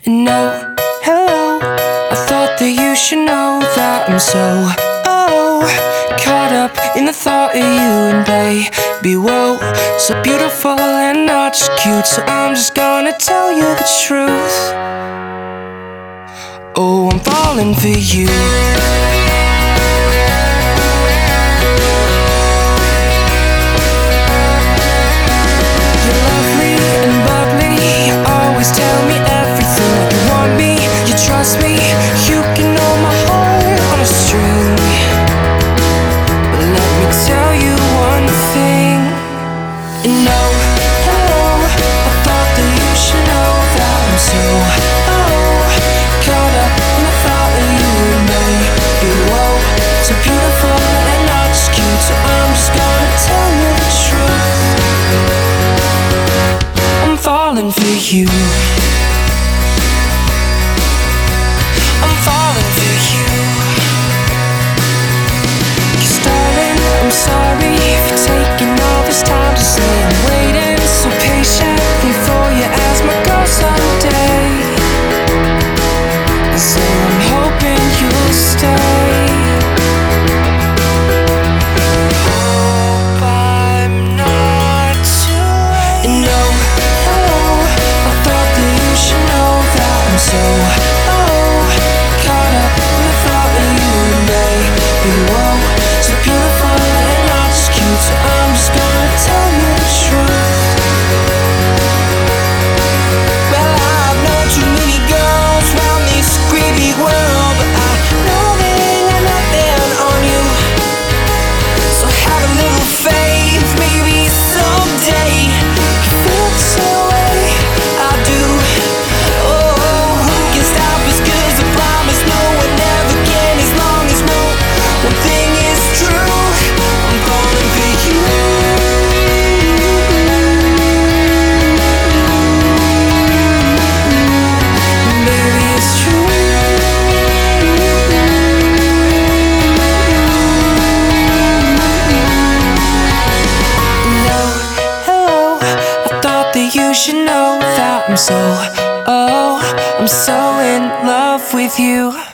No, hello, I thought that you should know that I'm so, caught up in the thought of you and baby, whoa, so beautiful and not just cute. So I'm just gonna tell you the truth. Oh, I'm falling for you. Trust me, you can know my heart on a string. But let me tell you one thing. No, hello, I thought that you should know that I'm so, caught up in the thought of you and baby, whoa, so beautiful and not just cute. So I'm just gonna tell you the truth. I'm falling for you. I'm sorry if you're taking all this time to say I'm waiting so patiently for you as my girl someday. And so I'm hoping you'll stay. Hope I'm not too late. And no, hello, I thought that you should know that I'm so, caught up in the thought of you and baby, whoa, so beautiful. So I'm just gonna tell you the truth. Well, I've known too many girls round this great big world, but I know they ain't got nothing on you. So have a little faith, maybe someday you feel the same way I do. Oh, who can stop us? 'Cause I promise no one ever can, as long as no one thing is true. I'm falling for you. Baby, it's true. No, hello, I thought that you should know that I'm so, I'm so in love with you.